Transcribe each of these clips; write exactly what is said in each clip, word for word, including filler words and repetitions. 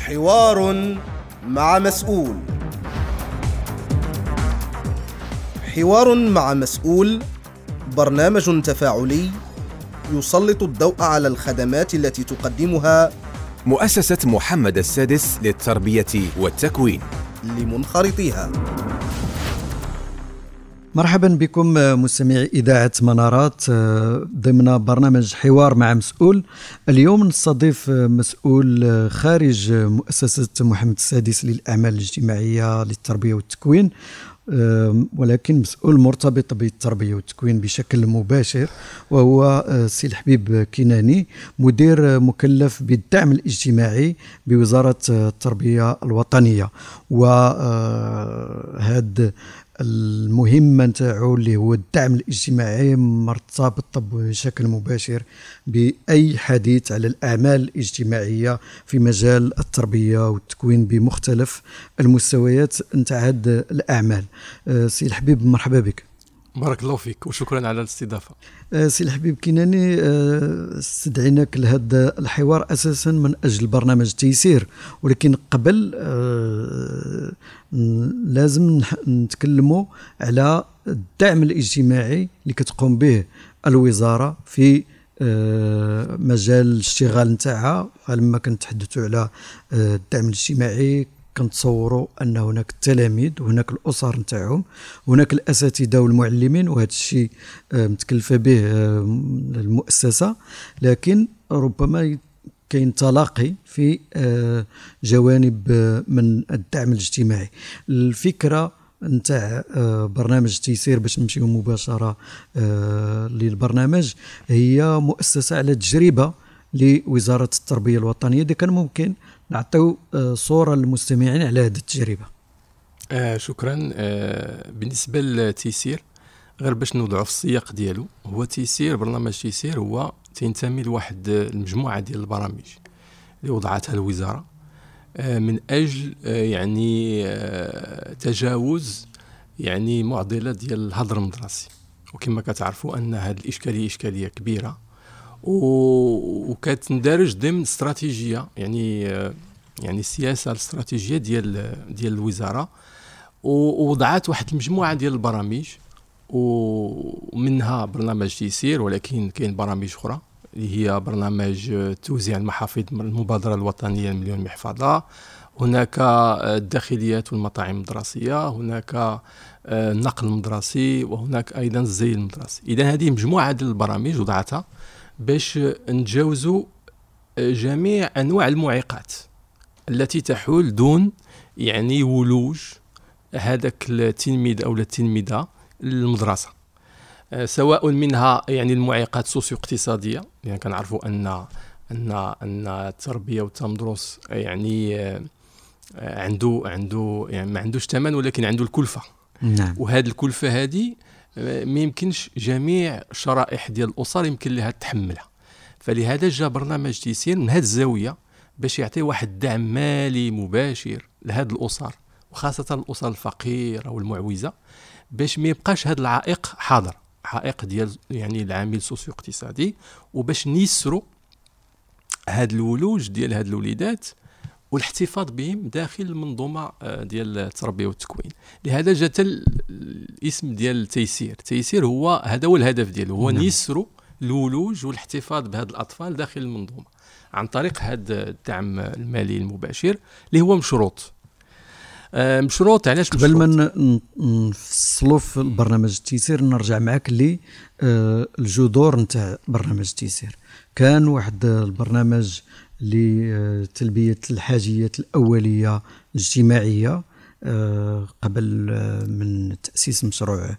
حوار مع مسؤول. حوار مع مسؤول برنامج تفاعلي يسلط الضوء على الخدمات التي تقدمها مؤسسة محمد السادس للتربية والتكوين لمنخرطيها. مرحبا بكم مستمعي إذاعة منارات ضمن برنامج حوار مع مسؤول. اليوم نستضيف مسؤول خارج مؤسسة محمد السادس للأعمال الاجتماعية للتربية والتكوين، ولكن مسؤول مرتبط بالتربية والتكوين بشكل مباشر، وهو سي الحبيب كناني، مدير مكلف بالدعم الاجتماعي بوزارة التربية الوطنية. وهذا المهمة نتاعو اللي هو الدعم الاجتماعي مرتبط بشكل مباشر بأي حديث على الأعمال الاجتماعية في مجال التربية والتكوين بمختلف المستويات نتاع هذه الأعمال. سي الحبيب مرحبا بك. بارك الله فيك وشكرا على الاستضافة. سي الحبيب كناني، استدعيناك لهذا الحوار أساسا من أجل برنامج تيسير، ولكن قبل لازم نتكلموا على الدعم الاجتماعي اللي كتقوم به الوزارة في مجال الاشتغال نتاعها. فلما كنتحدثوا على الدعم الاجتماعي كنتصوروا أن هناك التلاميذ وهناك الأسر نتاعهم، هناك الأساتذة والمعلمين، وهذا الشيء متكلفة به المؤسسة، لكن ربما كاين تلاقي في جوانب من الدعم الاجتماعي. الفكرة نتاع برنامج تيسير، باش نمشيو مباشرة للبرنامج، هي مؤسسة على تجربة لوزارة التربية الوطنية. إذا كان ممكن نعطيو صورة للمستمعين على هذه التجربة. آه شكرا. آه بالنسبة لتيسير، غير باش نوضعوا في السياق ديالو، هو تيسير برنامج تيسير هو تنتمي لواحد المجموعة ديال البرامج اللي وضعتها الوزارة آه من أجل آه يعني آه تجاوز يعني معضلة ديال الهدر المدرسي. وكما كتعرفوا أن هذه الإشكالية إشكالية كبيرة، وكتندرج ضمن استراتيجيه يعني يعني السياسه الاستراتيجيه ديال ديال الوزاره، ووضعت واحد المجموعه ديال البرامج، ومنها برنامج تيسير، ولكن كاين برامج اخرى اللي هي برنامج توزيع المحافظ من المبادره الوطنيه المليون محفظه، هناك الداخليات والمطاعم المدرسيه، هناك النقل المدرسي، وهناك ايضا الزي المدرسي. اذا هذه مجموعه ديال البرامج وضعتها باش نتجاوزوا جميع أنواع المعيقات التي تحول دون يعني ولوج هذاك التلميذ أو التلميذة للمدرسة، سواء منها يعني المعيقات السوسيو اقتصادية، يعني كنعرفوا أن أن أن التربية والتمدرس يعني عنده عنده يعني ما عندوش ثمن، ولكن عنده الكلفة. نعم. وهذه الكلفة هذه ما يمكنش جميع الشرائح ديال الأسر يمكن لها تحملها. فلهذا جاء برنامج تيسير من هذه الزاوية باش يعطي واحد دعم مالي مباشر لهذه الأسر، وخاصة الأسر الفقيرة والمعوزة، باش ما يبقاش هذا العائق حاضر، عائق ديال يعني العامل السوسيو اقتصادي، وباش نيسروا هذا الولوج ديال هذه الوليدات والاحتفاظ بهم داخل المنظومة ديال التربية والتكوين. لهذا جاء الاسم ديال تيسير. تيسير هو هذا هو الهدف ديالو، هو نيسروا الولوج والاحتفاظ بهذه الأطفال داخل المنظومة عن طريق هذا الدعم المالي المباشر اللي هو مشروط. آه مشروط علاش؟ قبل ما نفصلوا في البرنامج تيسير نرجع معك للجذور نتاع برنامج تيسير. كان واحد البرنامج لتلبية الحاجيات الأولية الاجتماعية قبل من تأسيس مشروع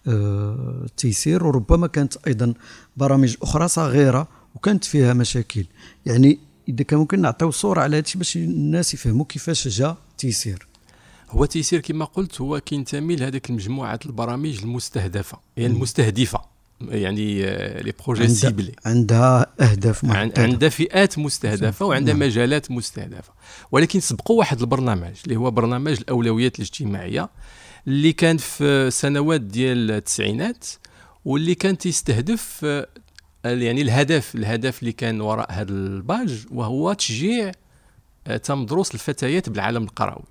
تيسير، وربما كانت أيضا برامج أخرى صغيرة وكانت فيها مشاكل. يعني إذا كان ممكن نعطيو صورة على هذا الشيء باش الناس يفهموا كيفاش جاء تيسير. هو تيسير كما قلت هو كينتمي لهذيك المجموعة البرامج المستهدفة، يعني المستهدفة، يعني لي بروجي سيبلي، عندها اهداف محدده، عندها فئات مستهدفه وعندها مجالات مستهدفه. ولكن سبقوا واحد البرنامج اللي هو برنامج الاولويات الاجتماعيه اللي كان في سنوات ديال التسعينات، واللي كان تستهدف يعني الهدف الهدف اللي كان وراء هذا الباج وهو تشجيع تم دروس الفتيات بالعالم القروي.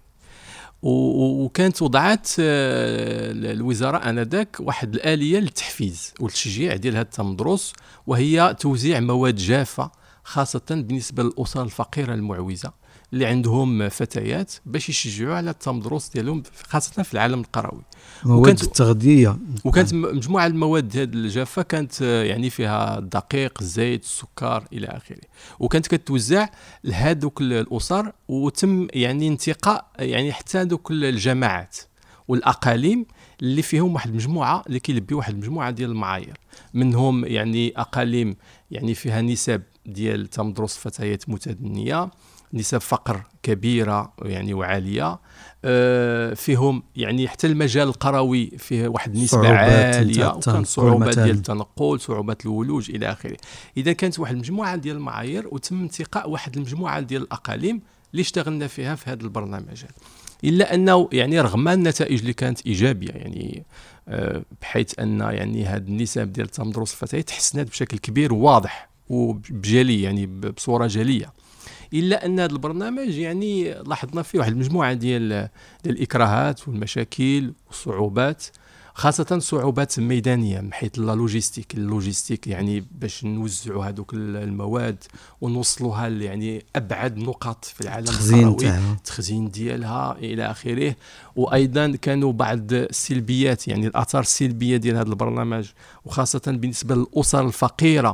وكانت وضعت الوزاره انذاك واحد الاليه للتحفيز والتشجيع ديال هذا التمدرس، وهي توزيع مواد جافه خاصه بالنسبه للاسر الفقيره المعوزه اللي عندهم فتيات، باش يشجعوا على التمدرس ديالهم خاصه في العالم القروي. مواد التغذيه، وكانت مجموعه المواد هذه الجافه كانت يعني فيها الدقيق، الزيت، السكر الى اخره، وكانت كتوزع لهذوك الاسر، وتم يعني انتقاء يعني حتى دوك الجماعات والاقاليم اللي فيهم واحد المجموعه اللي كيلبيو واحد المجموعه ديال المعايير، منهم يعني اقاليم يعني فيها نسب ديال تمدرس فتيات متدنيه، نسب فقر كبيره يعني وعاليه، فيهم يعني حتى المجال القروي فيه واحد النسبه عاليه، وكان صعوبات ديال التنقل، صعوبات الولوج الى اخره. اذا كانت واحد المجموعه ديال المعايير، وتم انتقاء واحد المجموعه ديال الاقاليم اللي اشتغلنا فيها في هذا البرنامج، الا انه يعني رغم النتائج اللي كانت ايجابيه، يعني بحيث ان يعني هذه النسب ديال تمدرس الفتيات تحسنت بشكل كبير وواضح وبجلي، يعني بصوره جليه، الا ان هذا البرنامج يعني لاحظنا فيه واحد المجموعه ديال ديال الاكراهات والمشاكل والصعوبات، خاصه صعوبات ميدانيه من حيث اللوجيستيك اللوجيستيك يعني باش نوزعوا هذوك المواد ونوصلوها يعني ابعد نقط في العالم القروي، التخزين ديالها الى اخره. وايضا كانوا بعض السلبيات، يعني الاثار السلبيه ديال هذا البرنامج، وخاصه بالنسبه للاسر الفقيره،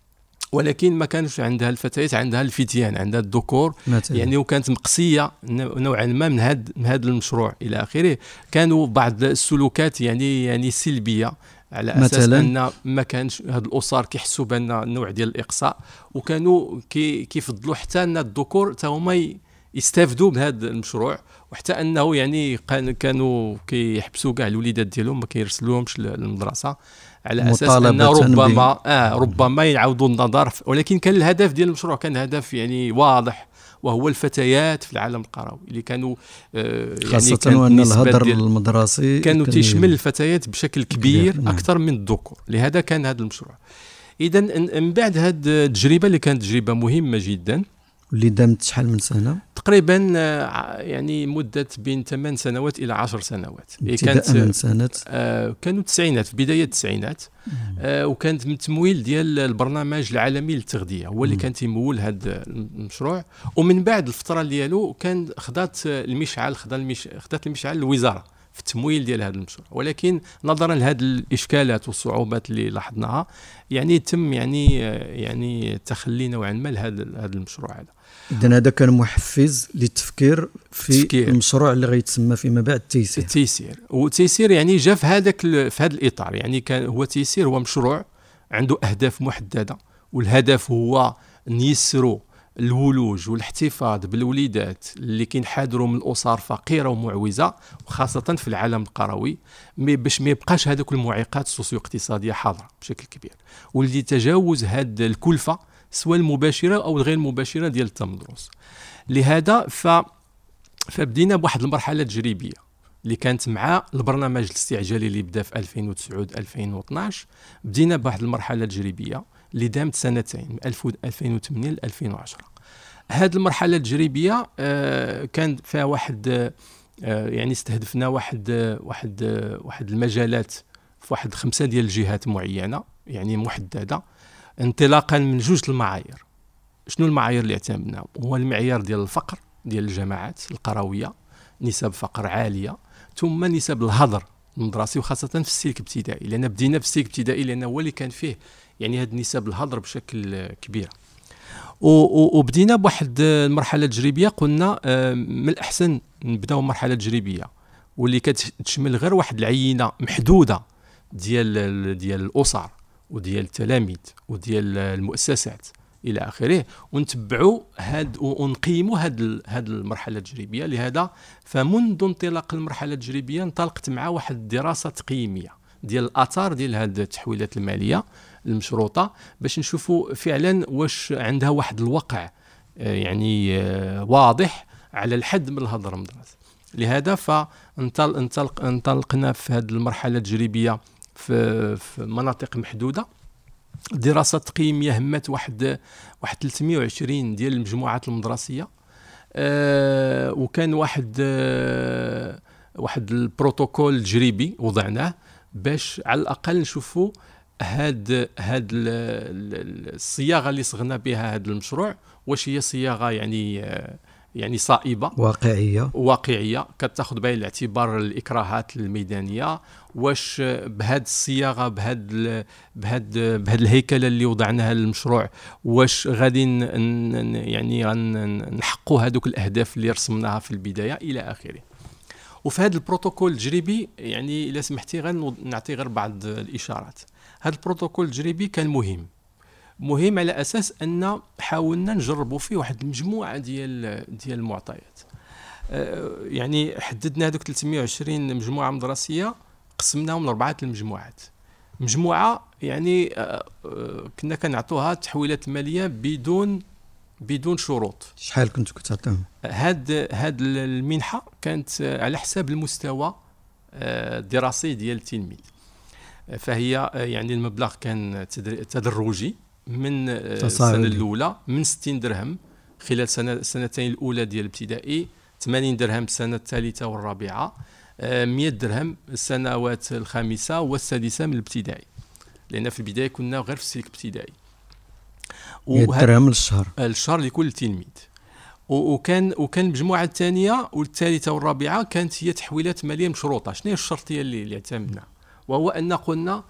ولكن ما كانش عندها الفتيات، عندها الفتيان، عندها الذكور يعني، وكانت مقصيه نوعا ما من هذا من هذا المشروع الى اخره. كانوا بعض السلوكات يعني يعني سلبيه، على اساس مثلاً ان ما كانش هاد الاسر كيحسوا بان نوع ديال الاقصاء، وكانوا كي كيفضلوا حتى ان الذكور حتى هما يستافدوا من هذا المشروع، وحتى انه يعني كانوا كيحبسوا كاع الوليدات ديالهم، ما كيرسلوهمش للمدرسه، على اساس ان ربما اه ربما يعاودوا النظر. ولكن كان الهدف ديال المشروع كان هدف يعني واضح، وهو الفتيات في العالم القروي اللي كانوا آه يعني خاصه وان الهدر المدرسي كانوا تيشمل الفتيات بشكل كبير, كبير اكثر من الذكور. لهذا كان هذا المشروع. اذا من بعد هذه التجربه اللي كانت تجربه مهمه جدا، اللي دامت شحال من سنه تقريبا، يعني مده بين ثمان سنوات الى عشر سنوات. كانت من سنه آه كانوا التسعينات، في بدايه التسعينات، آه وكانت من تمويل ديال البرنامج العالمي للتغذيه، هو اللي كان تيمول هذا المشروع. ومن بعد الفتره ديالو كان خدات المشعل خدات المش... خدات المشعل الوزاره في التمويل ديال هذا المشروع، ولكن نظرا لهذه الاشكالات والصعوبات اللي لاحظناها يعني تم يعني يعني التخلي نوعا ما لهذا هذا المشروع هذا. إذن هذا كان محفز للتفكير في تفكير. المشروع اللي غيتسمى فيما بعد تيسير. التيسير والتيسير يعني جا في هذاك في هذا الاطار، يعني كان هو تيسير هو مشروع عنده اهداف محدده، والهدف هو نيسروا الولوج والاحتفاظ بالوليدات اللي كينحدروا من الاسر فقيره ومعوزه، وخاصه في العالم القروي، باش ما يبقاش هذوك المعيقات السوسيو اقتصاديه حاضره بشكل كبير، واللي تجاوز هذه الكلفه سواء المباشره او الغير مباشره ديال التمدرس. لهذا ف فبدينا بواحد المرحله تجريبيه اللي كانت مع البرنامج الاستعجالي اللي بدا في ألفين وتسعة ألفين واثناش. بدينا بواحد المرحله تجريبيه اللي دامت سنتين من ألفين وثمانية ل ألفين وعشرة. هذه المرحله التجريبيه آه كان فيها واحد آه يعني استهدفنا واحد آه واحد آه واحد المجالات في واحد خمسه ديال الجهات معينه يعني محدده، انطلاقا من جوج المعايير. شنو المعايير اللي اعتمدنا؟ هو المعيار ديال الفقر ديال الجماعات القرويه، نسب فقر عاليه، ثم نسب الهدر المدرسي وخاصه في السلك الابتدائي، لان بدينا في السلك الابتدائي لان هو اللي كان فيه يعني هاد نسب الهدر بشكل كبير. وبدينا بواحد المرحله تجريبيه، قلنا من الاحسن نبداو مرحله تجريبيه واللي كتشمل غير واحد العينه محدوده ديال ديال الاسر وديال التلاميذ وديال المؤسسات الى اخره، ونتبعوا هاد ونقيموا هاد هاد المرحله التجريبيه. لهذا فمنذ انطلاق المرحله التجريبيه انطلقت مع واحد الدراسه تقييميه ديال الاثار ديال هاد التحويلات الماليه المشروطه، باش نشوفوا فعلا واش عندها واحد الوقع يعني واضح على الحد من الهدر المدرسي. لهذا فانطلق انطلقنا في هذه المرحله التجريبيه في, في مناطق محدوده. دراسه تقييميه همت واحد واحد ثلاثمائة وعشرين ديال المجموعات المدرسيه آه وكان واحد آه واحد البروتوكول تجريبي وضعناه باش على الاقل نشوفوا هاد هاد الصياغه اللي صغنا بها هذا المشروع واش هي صياغه يعني آه يعني صائبه واقعيه واقعيه كتاخذ بعين الاعتبار الاكراهات الميدانيه، واش بهذه الصياغه بهذا بهذا بهذا الهيكله اللي وضعناها للمشروع واش غادي يعني نحققوا هذوك الاهداف اللي رسمناها في البدايه الى اخره. وفي هذا البروتوكول التجريبي يعني الا سمحتي غنعطي غير بعض الاشارات. هذا البروتوكول التجريبي كان مهم مهم على اساس ان حاولنا نجربوا فيه واحد المجموعه ديال ديال المعطيات. أه يعني حددنا هذوك ثلاثمائة وعشرين مجموعه مدرسيه قسمناهم لاربعه المجموعات. مجموعه يعني أه كنا كنعطوها تحويلات ماليه بدون بدون شروط. شحال كنتوا كتعطيهم؟ هاد هاد المنحه كانت على حساب المستوى الدراسي ديال التلميذ، فهي يعني المبلغ كان تدرجي من السنه الاولى من ستين درهم خلال سنه السنتين الاولى ديال الابتدائي، ثمانين درهم السنه الثالثه والرابعه، مئة درهم السنوات الخامسه والسادسه من الابتدائي، لان في البدايه كنا غير في السلك الابتدائي. مئة درهم للشهر الشهر لكل تلميذ. وكان وكان المجموعه الثانيه والثالثه والرابعه كانت هي تحويلات ماليه مشروطه. شنو هي الشرطيه اللي اللي اعتمدنا؟ وهو ان قلنا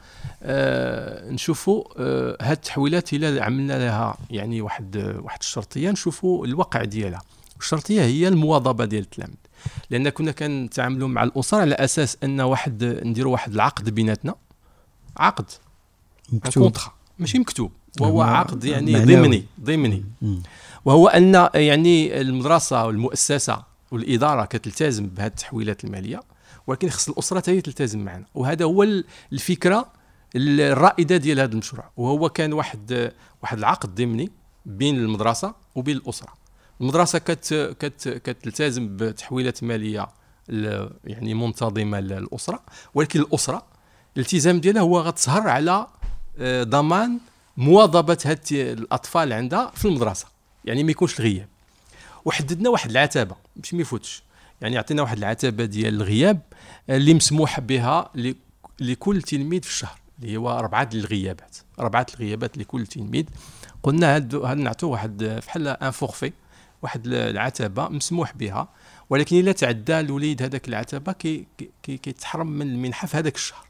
آه نشوفوا آه هاد التحويلات الى عملنا لها يعني واحد واحد الشرطيه نشوفوا الواقع ديالها. الشرطيه هي المواظبه ديال التلاميذ، لان كنا كنتعاملوا مع الاسر على اساس ان واحد نديروا واحد العقد بيناتنا، عقد مكتوب ماشي مكتوب، وهو عقد يعني ضمني ضمني وهو ان يعني المدرسه والمؤسسه والاداره كتلتزم بهذه التحويلات الماليه، ولكن خص الاسره هي تلتزم معنا. وهذا هو الفكره الرائده ديال هذا المشروع، وهو كان واحد واحد العقد ضمني بين المدرسه وبين الاسره. المدرسه كت كت كتلتزم بتحويلات ماليه يعني منتظمه للاسره، ولكن الاسره الالتزام ديالها هو غتسهر على ضمان مواظبه هاد الاطفال عندها في المدرسه، يعني ما يكونش الغياب. وحددنا واحد العتبه باش ما يفوتش، يعني عطينا واحد العتبه ديال الغياب اللي مسموح بها لكل تلميذ في الشهر، اللي هو اربعه الغيابات اربعه الغيابات لكل تلميذ. قلنا هاد هاد نعطوا واحد بحال ان فورفي، واحد العتبه مسموح بها، ولكن الا تعدى الوليد هذاك العتبه كي كيتحرم من المنحه في هذاك الشهر.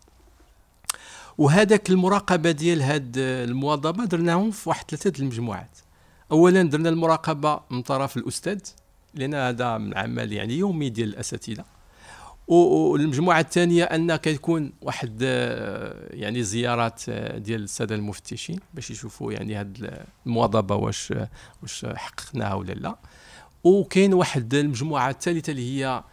وهذاك المراقبه ديال هاد المواظبه درناهم في واحد ثلاثه المجموعات. اولا درنا المراقبه من طرف الاستاذ، لان هذا من عمل يعني يومي ديال الاساتذه. والمجموعه الثانيه ان كيكون واحد يعني زيارات ديال الساده المفتشين باش يشوفوا يعني هاد المواظبه واش واش حققناها ولا لا. وكاين واحد المجموعه الثالثه اللي هي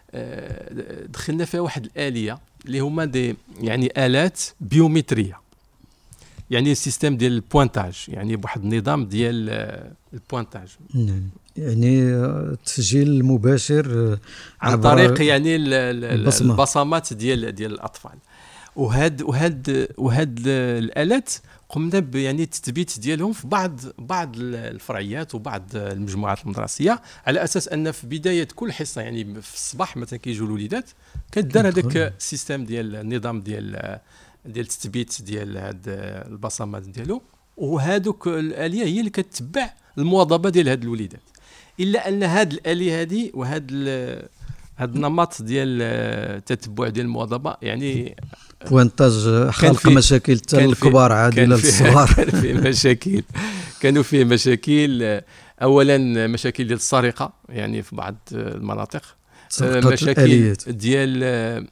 دخلنا فيها واحد الاليه اللي هما دي يعني الات بيومتريه، يعني السيستم ديال البوينتاج، يعني بواحد النظام ديال البوينتاج، يعني التسجيل المباشر عن طريق يعني البصمات ديال ديال الاطفال. وهاد وهاد وهاد الالات قمنا يعني التثبيت ديالهم في بعض بعض الفرعيات وبعض المجموعات المدرسيه، على اساس ان في بدايه كل حصه يعني في الصباح مثلا كيجيو الوليدات كدار هذاك السيستم ديال النظام ديال ديال التثبيت ديال هاد البصمات ديالو. وهذوك الاليه هي اللي كتتبع المواظبه ديال هاد الوليدات. الا ان هاد الاليه هذه وهاد هاد النمط ديال التتبع ديال المواظبه يعني بوينتاج خلق مشاكل حتى الكبار عادي للصغار. كان فيه مشاكل كانوا فيه مشاكل، اولا مشاكل ديال السرقه يعني في بعض المناطق، مشاكل ديال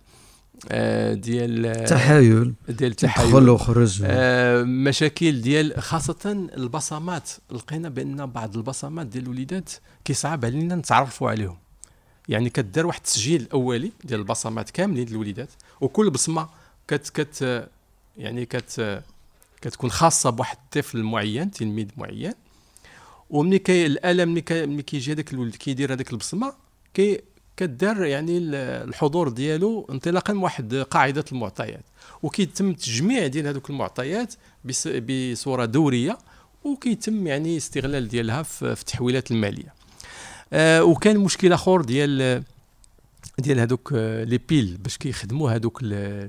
ديال التحايل ديال التحايل دخل وخرج، مشاكل ديال خاصه البصمات. لقينا بان بعض البصمات ديال الوليدات كيصعب علينا نتعرفوا عليهم، يعني كدار واحد التسجيل اولي ديال البصمات كاملين ديال الوليدات، وكل بصمه كت كت يعني كت كتكون خاصه بواحد الطفل معين، تلميذ معين. وملي كي الاله ملي كيجي هذاك الولد كيدير هذيك البصمه كي كدار يعني الحضور ديالو انطلاقا من واحد قاعده المعطيات، وكيتم تجميع ديال هذوك المعطيات بصوره دوريه، وكيتم يعني استغلال ديالها في التحويلات الماليه. آه وكان مشكل اخر ديال ديال هذوك لي بيل باش كيخدموا هذوك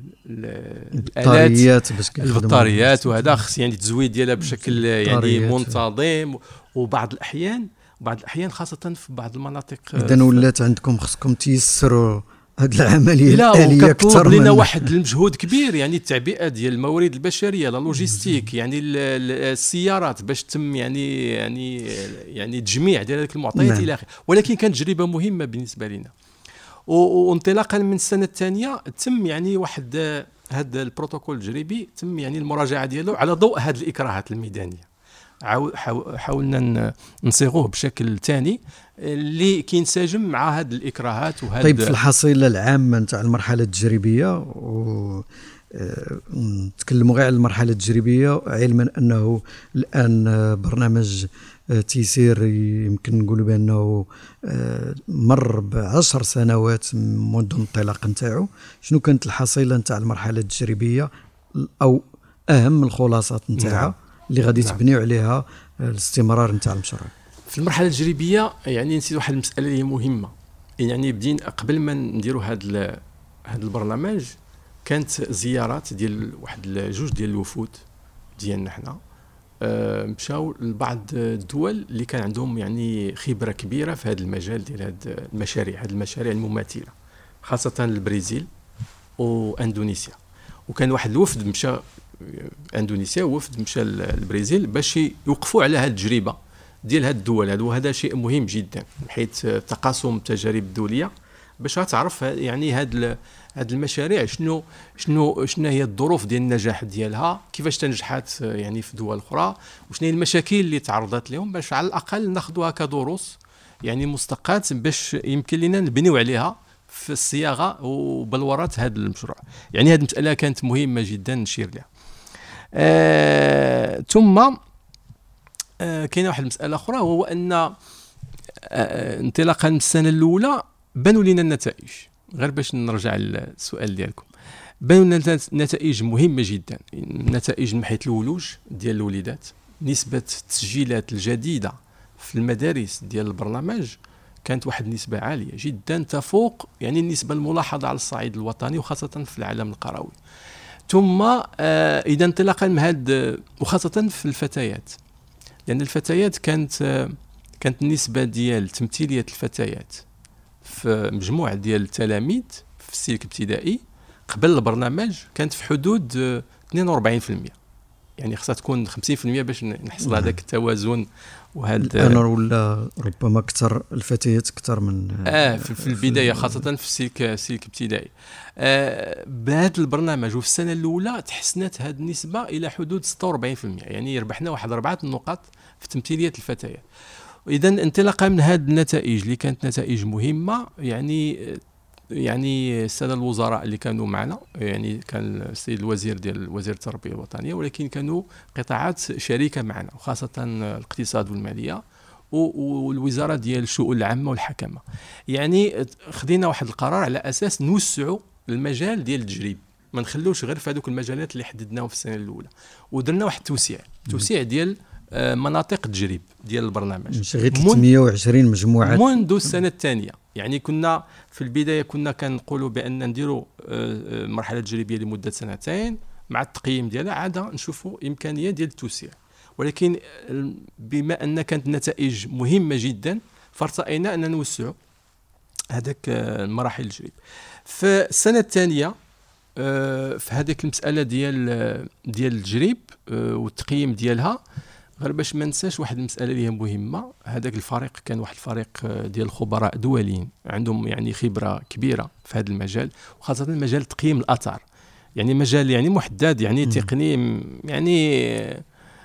الالات باش كيخدموا البطاريات، وهذا خص يعني التزويد ديالها بشكل يعني منتظم، وبعض الاحيان بعض الاحيان خاصه في بعض المناطق اذا ولات عندكم خصكم تيسروا هاد العمليه لا الاليه اكثر لنا واحد المجهود كبير، يعني التعبئه ديال الموارد البشريه، لا لوجيستيك، يعني السيارات باش تم يعني يعني يعني تجميع ديال هذيك المعطيات نعم. الى اخره. ولكن كانت تجربه مهمه بالنسبه لنا. وانطلاقا من السنه الثانيه تم يعني واحد هذا البروتوكول التجريبي تم يعني المراجعه ديالو على ضوء هذه الاكراهات الميدانيه. حاولنا نصيغوه بشكل ثاني اللي كينسجم مع هذه الاكراهات وهذا. طيب في الحصيله العامه نتاع المرحله التجريبيه، و نتكلموا غير على المرحله التجريبيه، علما انه الان برنامج تيسير يمكن نقولوا بانه مر بعشر سنوات منذ الانطلاق نتاعو. شنو كانت الحصيله نتاع المرحله التجريبيه او اهم الخلاصات نتاعها نعم. اللي غادي نعم. تبنيو عليها الاستمرار نتاع المشروع؟ في المرحله التجريبيه يعني نسيت واحد المساله اللي هي مهمه، يعني بدينا قبل ما نديروا هذا هذا البرنامج كانت زيارات ديال واحد جوج ديال الوفود ديالنا حنا أه مشاو لبعض الدول اللي كان عندهم يعني خبره كبيره في هذا المجال ديال هذه المشاريع هذه المشاريع المماثله، خاصه البرازيل واندونيسيا. وكان واحد الوفد مشى اندونيسيا ووفد مشى البرازيل باش يوقفوا على هذه التجربه ديال هذه الدول هذا، وهذا شيء مهم جدا حيث تقاسم التجارب الدوليه باش تعرف يعني هذه هذه المشاريع شنو شنو شنو هي الظروف ديال النجاح ديالها، كيفاش تنجحات يعني في دول اخرى، وشنو هي المشاكل اللي تعرضت لهم، باش على الاقل ناخذوها كدروس يعني مستقات باش يمكن لنا نبنيو عليها في الصياغه وبلورات هذا المشروع. يعني هذه المساله كانت مهمه جدا نشير لها. آه ثم آه كاينه واحد المساله اخرى، وهو ان آه انطلاقا من السنه الاولى بانوا لنا النتائج. غير باش نرجع للسؤال ديالكم، بانوا لنا نتائج مهمه جدا، نتائج من حيث الولوج ديال الوليدات، نسبه التسجيلات الجديده في المدارس ديال البرنامج كانت واحد النسبه عاليه جدا تفوق يعني النسبه الملاحظه على الصعيد الوطني وخاصه في العالم القروي. ثم آه اذا انطلاقا من هذا وخاصه في الفتيات، لان الفتيات كانت آه كانت النسبه ديال تمثيليه الفتيات في مجموعه ديال التلاميذ في السلك الابتدائي قبل البرنامج كانت في حدود آه اثنين وأربعين بالمئة، يعني خصها تكون خمسين بالمئة باش نحصل هذاك التوازن. وهذا الان ولا ربما اكثر الفتيات اكثر من اه في, في البدايه خاصه في السلك السلك الابتدائي. آه بهذا البرنامج وفي السنه الاولى تحسنت هذه النسبه الى حدود ستة وأربعين بالمئة، يعني ربحنا واحد اربعه النقاط في تمثيليه الفتيات. اذا انطلاقا من هذه النتائج اللي كانت نتائج مهمه، يعني يعني الساده الوزراء اللي كانوا معنا، يعني كان السيد الوزير ديال وزير التربيه الوطنيه، ولكن كانوا قطاعات شريكه معنا وخاصه الاقتصاد والماليه والوزاره ديال الشؤون العامه والحكمه. يعني خدينا واحد القرار على اساس نوسعوا المجال ديال التجريب، ما نخلوش غير في هذوك المجالات اللي حددناهم في السنه الاولى، ودرنا واحد التوسيع توسيع ديال مناطق التجريب ديال البرنامج. مش غير ثلاثمئة وعشرين مجموعه منذ السنه الثانيه. يعني كنا في البدايه كنا كنقولوا بان نديروا مرحله تجريبيه لمده سنتين، مع التقييم ديالها عاد نشوفوا امكانيه ديال التوسيع. ولكن بما ان كانت النتائج مهمه جدا فارتأينا ان نوسعوا هذاك المراحل التجريب. في السنه الثانيه في هذيك المساله ديال ديال التجريب والتقييم ديالها، غير باش ما ننساش واحد المساله اللي هي مهمه. هذاك الفريق كان واحد الفريق ديال خبراء دوليين عندهم يعني خبره كبيره في هذا المجال، وخاصه مجال تقييم الاثار، يعني مجال يعني محدد يعني تقني يعني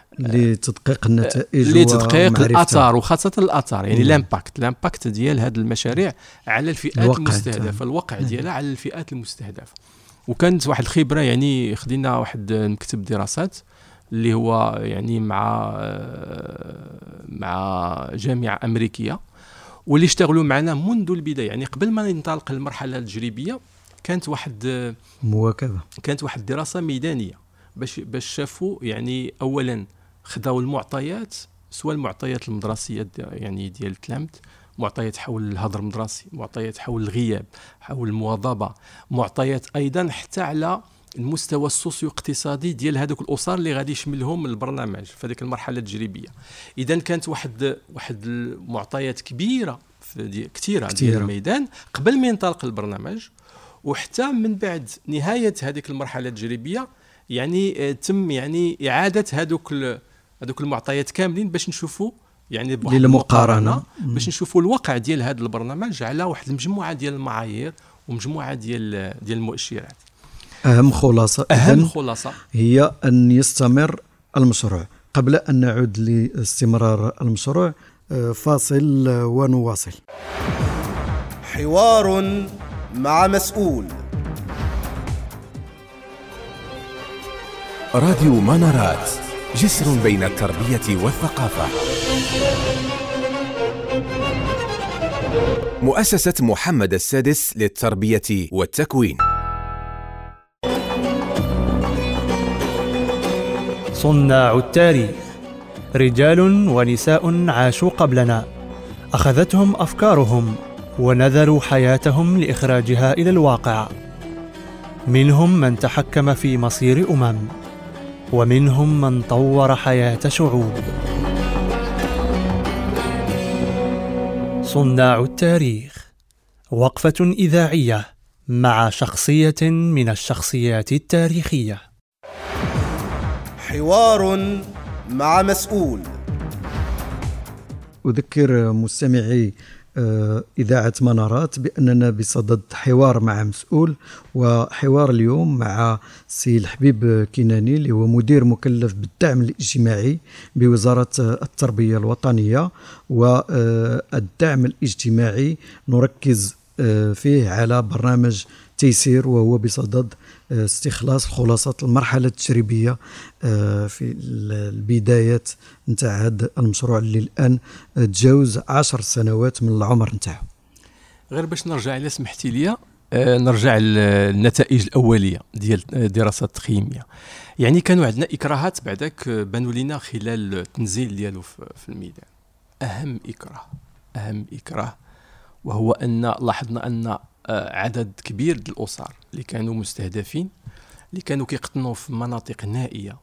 لتدقيق النتائج لتدقيق الاثار وخاصه الاثار يعني الامباكت الامباكت ديال هذه المشاريع على الفئات المستهدفه، الوقع ديالها على الفئات المستهدفه. وكانت واحد الخبره، يعني خدينا واحد مكتب دراسات اللي هو يعني مع مع جامعه امريكيه، واللي اشتغلوا معنا منذ البدايه. يعني قبل ما ننطلق المرحله التجريبيه كانت واحد مواكبه، كانت واحد دراسه ميدانيه باش باش شافوا يعني اولا خداو المعطيات، سواء المعطيات المدرسيه يعني ديال التلامذ معطيات حول الهدر المدرسي، معطيات حول الغياب، حول المواظبه، معطيات ايضا حتى على المستوى السوسيو اقتصادي ديال هذوك الاسر اللي غادي يشملهم البرنامج في هذيك المرحله التجريبيه. اذا كانت واحد واحد المعطيات كبيره في كثيره ديال الميدان قبل ما ينطلق البرنامج، وحتى من بعد نهايه هذيك المرحله التجريبيه يعني تم يعني اعاده هذوك هذوك المعطيات كاملين باش نشوفوا يعني بواحد المقارنه، باش نشوفوا الواقع ديال هذا البرنامج على واحد المجموعه ديال المعايير ومجموعه ديال ديال المؤشرات. أهم خلاصة أهم خلاصة هي أن يستمر المشروع. قبل أن نعود لاستمرار المشروع فاصل ونواصل. حوار مع مسؤول. راديو منارات، جسر بين التربية والثقافة. مؤسسة محمد السادس للتربية والتكوين. صناع التاريخ رجال ونساء عاشوا قبلنا، أخذتهم أفكارهم ونذروا حياتهم لإخراجها إلى الواقع. منهم من تحكم في مصير أمم، ومنهم من طور حياة شعوب. صناع التاريخ، وقفة إذاعية مع شخصية من الشخصيات التاريخية. حوار مع مسؤول. أذكر مستمعي إذاعة منارات بأننا بصدد حوار مع مسؤول، وحوار اليوم مع السي الحبيب كناني اللي هو مدير مكلف بالدعم الاجتماعي بوزارة التربية الوطنية. والدعم الاجتماعي نركز فيه على برنامج تيسير، وهو بصدد استخلاص خلاصات المرحلة التجريبية في البدايات نتاع هذا المشروع اللي الآن تجاوز عشر سنوات من العمر نتاعو. غير باش نرجع إلى سمحتي لي نرجع للنتائج الأولية ديال الدراسات التقييمية. يعني كانوا عندنا إكراهات بعدك بانوا لنا خلال التنزيل ديالو في الميدان. أهم إكراه أهم إكراه وهو أن لاحظنا أن عدد كبير ديال الأسر اللي كانوا مستهدفين، اللي كانوا كيقطنوا في مناطق نائية،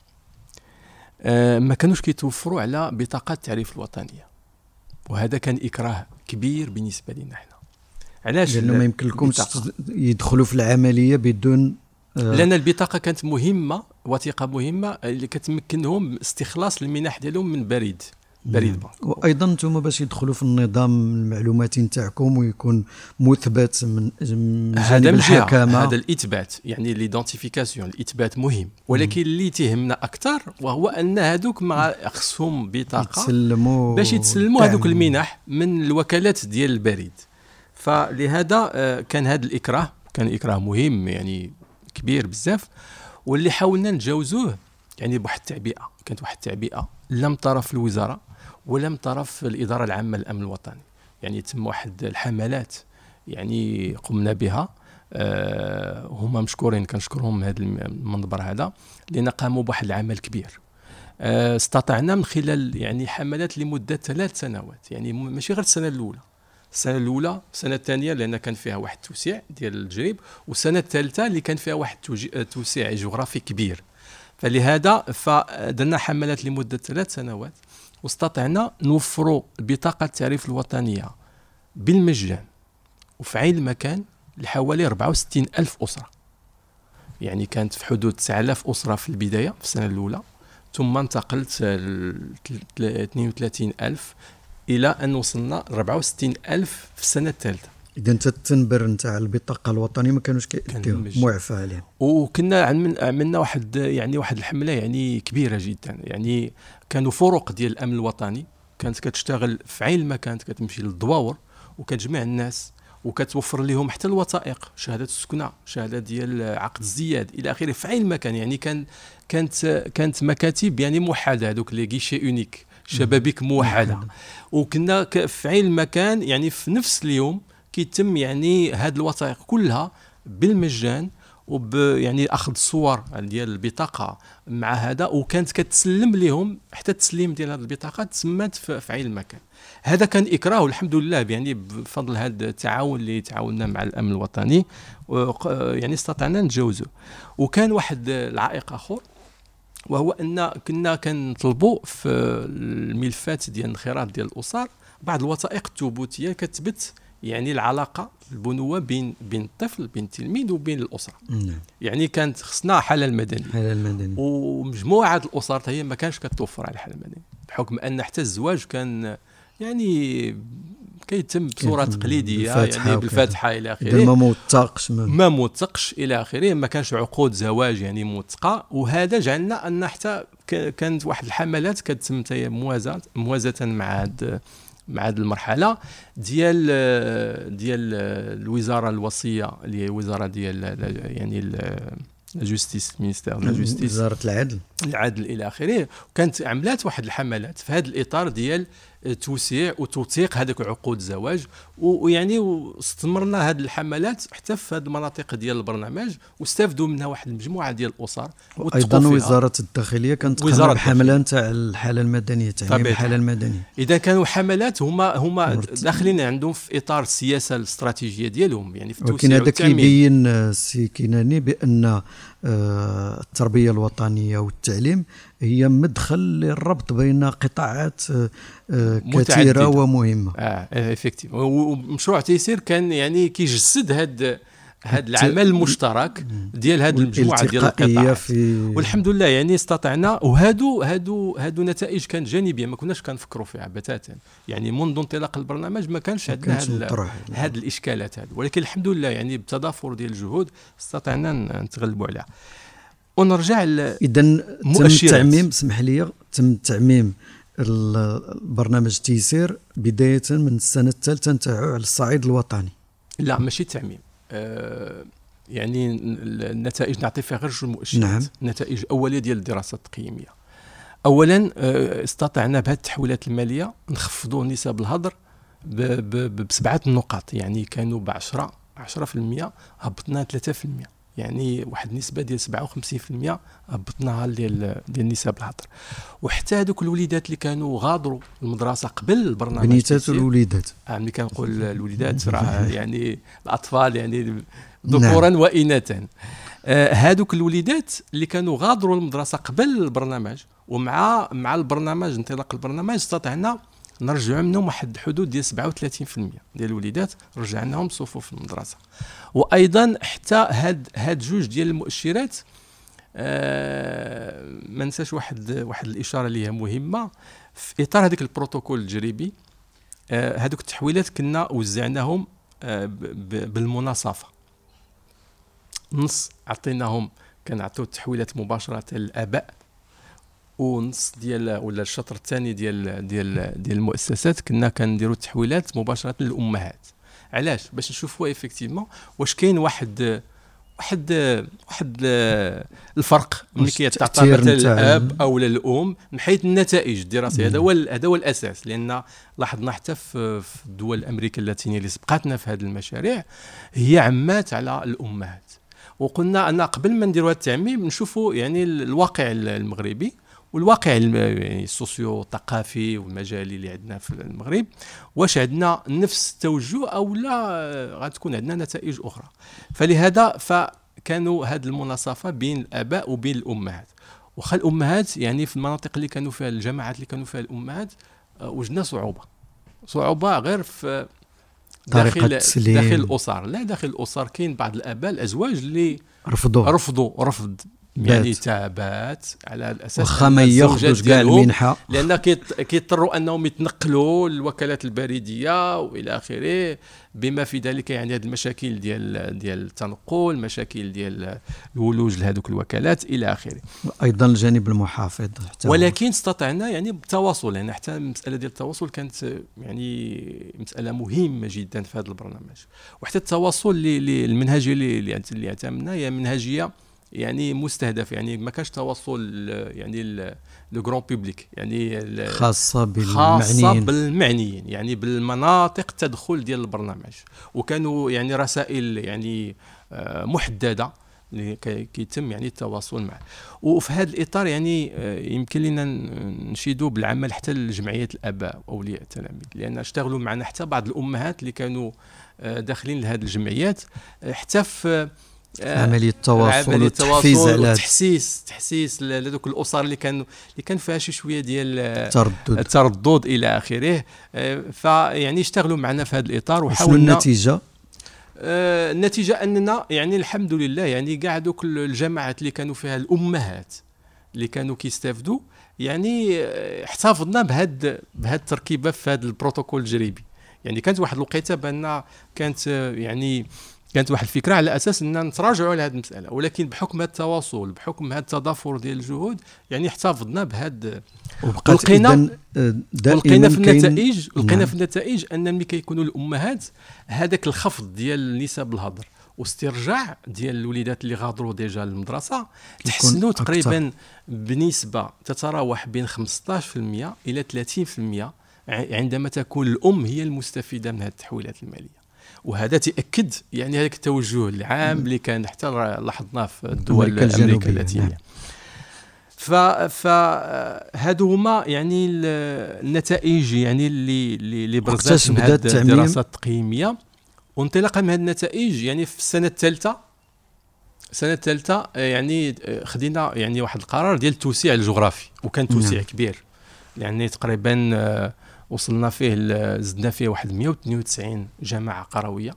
ما كانوش كيتوفروا على بطاقة التعريف الوطنية، وهذا كان إكراه كبير بالنسبة لنا احنا. علاش؟ لأنه ما يمكن لكم يدخلوا في العملية بدون آه لأن البطاقة كانت مهمة، وثيقة مهمة اللي كتمكنهم استخلاص المنح ديالهم من بريد بريد بنك. وايضا انتم باش يدخلوا في النظام المعلوماتي نتاعكم ويكون مثبت من جانب الحكامه. هذا الاثبات يعني ليدونتيفيكاسيون، الاثبات مهم، ولكن مم. اللي تهمنا اكثر وهو ان هذوك مع خصهم بطاقه يتسلموا باش يتسلموا هذوك المنح من الوكالات ديال البريد. فلهذا كان هذا الاكراه كان اكراه مهم يعني كبير بزاف، واللي حاولنا نتجاوزوه يعني بواحد التعبئه. كانت واحد التعبئه لم ترى في الوزاره ولم ترى في الاداره العامه للامن الوطني. يعني تم واحد الحملات يعني قمنا بها، أه هما مشكورين كنشكرهم هذا المنبر هذا، لان قاموا بواحد العمل كبير. أه استطعنا من خلال يعني حملات لمده ثلاث سنوات، يعني ماشي غير السنه الاولى، السنه الاولى السنه الثانيه لان كان فيها واحد التوسيع ديال التجريب، والسنه الثالثه اللي كان فيها واحد توسيع جغرافي كبير. فلهذا فدرنا حملات لمده ثلاث سنوات، واستطعنا نوفروا بطاقه التعريف الوطنيه بالمجان وفي عين المكان لحوالي أربعة وستين ألف اسره. يعني كانت في حدود تسعة آلاف اسره في البدايه في السنه الاولى، ثم انتقلت ل اثنين وثلاثين ألف الى ان وصلنا ل أربعة وستين ألف في السنه الثالثه. اذا انت التنبر نتاع البطاقه الوطنيه ما كانوش كيديروا معفى عليه. وكنا عملنا واحد يعني واحد الحمله يعني كبيره جدا. يعني كانوا فرق ديال الامن الوطني كانت كتشتغل في عين المكان، كتمشي للدواور وكتجمع الناس وكتوفر لهم حتى الوثائق، شهاده السكنه، شهاده ديال عقد الزياد الى اخره في عين المكان. يعني كان كانت كانت مكاتب يعني موحده، هذوك لي غيشي اونيك، شبابيك موحده، وكنا في عين المكان يعني في نفس اليوم كيتم يعني هاد الوثائق كلها بالمجان وب يعني اخذ صور ديال البطاقه مع هذا، وكانت كتسلم لهم حتى التسليم ديال هذه البطاقه تسمات في عين المكان. هذا كان اكراه، والحمد لله يعني بفضل هذا التعاون اللي تعاوننا مع الامن الوطني يعني استطعنا نتجاوزه. وكان واحد العائق اخر، وهو ان كنا كنطلبوا في الملفات ديال الانخراط ديال الاسر بعض الوثائق الثبوتيه كتثبت يعني العلاقه البنوه بين بين الطفل بين التلميذ وبين الاسره. نعم. يعني كانت خصنا حاله المدني، حاله المدني، ومجموعه الاسر هي ما كانش كتوفر على الحاله المدني، بحكم ان حتى الزواج كان يعني كيتم بصوره تقليديه يعني بالفاتحه الى اخره، ما موثقش ما موثقش الى اخره، ما كانش عقود زواج يعني موثقه. وهذا جعلنا ان حتى كانت واحد الحملات كتتم موازاه موازاه مع هذا مع هذه المرحله ديال ديال الوزاره الوصيه اللي هي وزاره ديال يعني لا جوستيس مينيستير لا جوستيس وزاره العدل العدل الى اخره. وكانت عملات واحد الحملات في هذا الاطار ديال توسيع وتوثيق هذوك عقود الزواج، ويعني واستمرنا هذه الحملات حتى في هذه المناطق ديال البرنامج، واستفدوا منها واحد المجموعه ديال الاسر. ايضا وزاره الداخليه كانت تقام بحمله تاع الحاله المدنيه، تعميم الحاله المدنيه. اذا كانوا حملات هما هما داخلين عندهم في اطار السياسه الاستراتيجيه ديالهم يعني في التوسيع ولكن هذا كيبين سي كناني بان التربيه الوطنيه والتعليم هي مدخل للربط بين قطاعات كثيره ومهمه. اه افكتيف. ومشروع تيسير كان يعني كيجسد هذا هذا العمل المشترك ديال هذه المجموعه ديال القطاعات، والحمد لله يعني استطعنا. وهادو هادو هادو نتائج كانت جانبيه ما كناش كنفكروا فيها بتاتا، يعني منذ انطلاق البرنامج ما كانش عندنا هذه الاشكالات هذه، ولكن الحمد لله يعني بتضافر ديال الجهود استطعنا نتغلبوا عليها. ونرجع اذا تم التعميم، اسمح لي، تم تعميم البرنامج تيسير بدايه من السنه الثالثه نتاعو على الصعيد الوطني. لا ماشي تعميم، آه يعني النتائج نعطي فيها غير جوج مؤشرات. نعم. نتائج اوليه ديال الدراسات التقييميه. اولا آه استطعنا بهذه التحويلات الماليه نخفضوا نسب الهدر بسبعه نقاط، يعني كانوا ب عشرة عشرة في المية هبطنا ثلاثة في المية، يعني واحد النسبه ديال سبعة وخمسين في المية هبطناها ديال ديال نسب الهدر. وحتى هذوك الوليدات اللي كانوا غادروا المدرسه قبل البرنامج، بنيتات والوليدات، اه ملي كنقول الوليدات راه يعني الاطفال يعني ذكورا نعم. واناثا. آه هذوك الوليدات اللي كانوا غادروا المدرسه قبل البرنامج، ومع مع البرنامج انطلاق البرنامج استطعنا نرجعوا منهم واحد الحدود ديال سبعة وثلاثين في المية ديال الوليدات رجعناهم صفوف المدرسه. وايضا حتى هاد هاد جوج ديال المؤشرات آه ما ننساش واحد واحد الاشاره اللي هي مهمه في اطار هذاك البروتوكول التجريبي. آه هذوك التحويلات كنا وزعناهم آه بالمناصفه، نص عطيناهم كنعطيو التحويلات مباشره للاباء، ونص ديال ولا الشطر الثاني ديال ديال ديال المؤسسات كنا كنديروا التحويلات مباشره للامهات. علاش؟ باش نشوفوا ايفيكتيفمون واش كاين واحد واحد واحد الفرق ملي كيتعطى مثلا الاب او الام من حيث النتائج الدراسيه. هذا هو هذا هو الاساس، لان لاحظنا حتى في الدول الامريكيه اللاتينيه اللي سبقتنا في هذه المشاريع هي عمات على الامهات. وقلنا ان قبل ما نديروا هذا التعميم نشوفوا يعني الواقع المغربي والواقع يعني السوسيو الثقافي والمجالي اللي عندنا في المغرب، واش عندنا نفس التوجه او لا غتكون عندنا نتائج اخرى. فلهذا فكانوا هذه المناصفه بين الاباء وبين الامهات. وخا الامهات يعني في المناطق اللي كانوا فيها الجامعات اللي كانوا فيها الامهات وجدنا صعوبه صعوبه غير في داخل داخل الاسر. لا داخل الاسر كاين بعض الاباء الازواج اللي رفضوا رفضوا رفض يعني تابات على الاساس واخا ما ياخذوش كاع المنحه، لان كيضطروا انهم يتنقلوا للوكالات البريديه والى اخره، بما في ذلك يعني هذه المشاكل ديال ديال التنقل، مشاكل ديال الولوج لهذوك الوكالات الى اخره. ايضا الجانب المحافظ حتى، ولكن استطعنا يعني بالتواصل، يعني حتى المساله ديال التواصل كانت يعني مساله مهمه جدا في هذا البرنامج. وحتى التواصل اللي المنهجيه اللي اللي اعتمدنا هي منهجيه يعني مستهدف، يعني ما كانش تواصل يعني لو غران بوبليك، يعني خاصه بالمعنيين خاصه بالمعنيين يعني بالمناطق التدخل ديال البرنامج. وكانوا يعني رسائل يعني محدده اللي كيتم يعني التواصل معه. وفي هذا الاطار يعني يمكن لنا نشيدوا بالعمل حتى لجمعيات الاباء واولياء التلاميذ، لان اشتغلوا معنا حتى بعض الامهات اللي كانوا داخلين لهذه الجمعيات حتى في عمليه التواصل والتحفيز على التحسيس تحسيس لذوك الاسر اللي كانوا اللي كان فيها شي شويه ديال التردد التردد الى اخره. فيعني اشتغلوا معنا في هذا الاطار وحاولنا. شنو النتيجه؟ آه النتيجه اننا يعني الحمد لله يعني كاع دوك الجماعات اللي كانوا فيها الامهات اللي كانوا كيستافدوا يعني احتفظنا بهاد بهاد التركيبه في هذا البروتوكول التجريبي. يعني كانت واحد الوقيته بان كانت يعني كانت واحد الفكره على اساس ان نتراجعوا على هذه المساله، ولكن بحكم التواصل بحكم هذا التضافر ديال الجهود يعني احتفظنا بهذا. ولقينا ولقينا في النتائج لقينا نعم. في النتائج ان ملي كيكونوا الامهات هذاك الخفض ديال نسب الهضر واسترجاع ديال الوليدات اللي غادروا ديجا المدرسه تحسنوا تقريبا بنسبه تتراوح بين خمسطاش بالمئة الى ثلاثين بالمئة عندما تكون الام هي المستفيده من هذه التحويلات الماليه. وهذا تأكد يعني هذاك التوجه العام اللي كان حتى لاحظناه في الدول الأمريكا اللاتينية. فهادو هما يعني النتائج يعني اللي اللي برزت من هذه الدراسات التقييمية. وانطلاقا من هذه النتائج يعني في السنة الثالثة السنة الثالثة يعني خدينا يعني واحد القرار ديال التوسيع الجغرافي، وكان توسيع كبير يعني تقريبا وصلنا فيه زدنا فيه واحد مئة واثنين وتسعين جماعة قروية،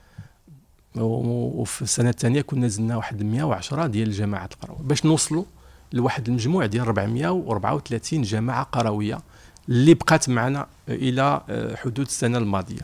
وفي السنة الثانية كنا زدنا واحد مئة وعشرة ديال الجماعات القروية باش نوصلوا لواحد المجموع ديال أربعمئة وأربعة وثلاثين جماعة قروية اللي بقات معنا إلى حدود السنة الماضية.